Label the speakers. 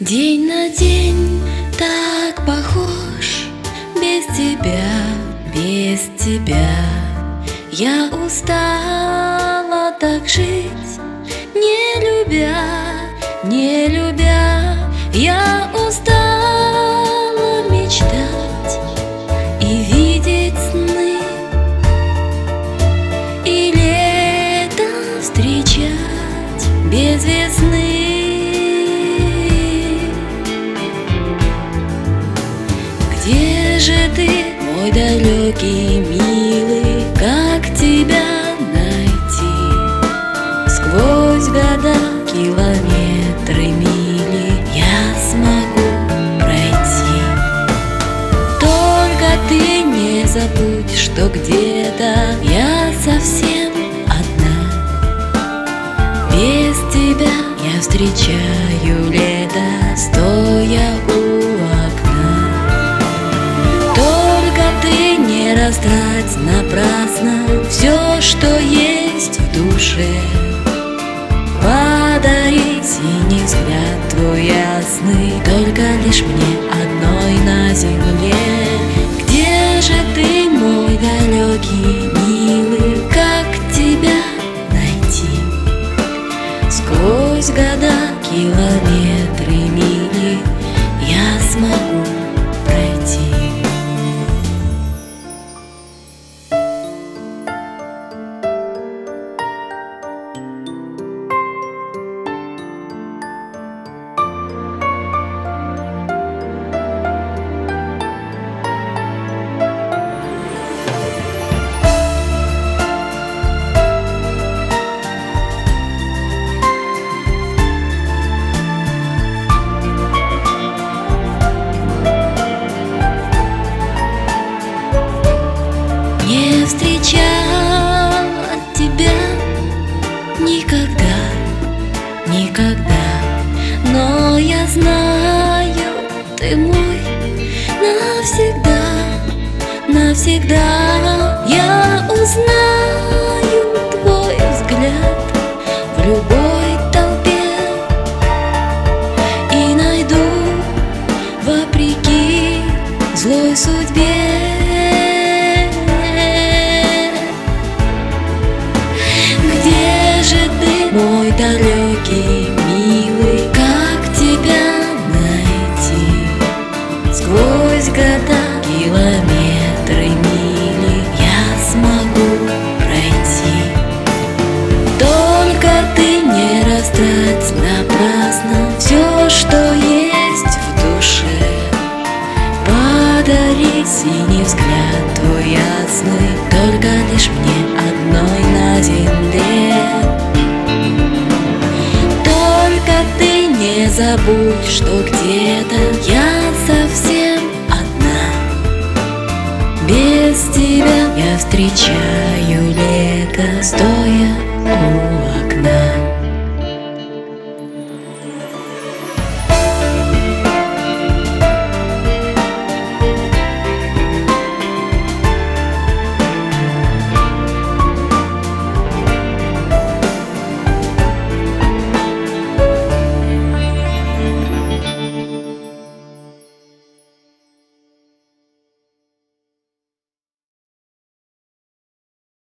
Speaker 1: День на день так похож, без тебя, без тебя. Я устала так жить, не любя, не любя. Я устала мечтать и видеть сны, и лето встречать без весны. Где же ты, мой далекий, милый, как тебя найти? Сквозь года, километры, мили я смогу пройти. Только ты не забудь, что где-то я совсем одна. Без тебя я встречаю лето, стоя у окна. Не растрать напрасно все, что есть в душе. Подари синий взгляд твой ясный, только лишь мне одной на земле. Где же ты, мой далекий, милый, как тебя найти? Сквозь года, километры, мили я смогу пройти. Не встречал от тебя никогда, никогда. Но я знаю, ты мой навсегда, навсегда. Я узнаю твой взгляд в любой толпе и найду вопреки злой судьбе. Мой далекий, милый, как тебя найти? Сквозь года, километры, мили я смогу пройти. Только ты не растрать напрасно все, что есть в душе. Подари синий взгляд твой ясный, только лишь мне одной на земле. Не забудь, что где-то я совсем одна. Без тебя я встречаю лето, стоя у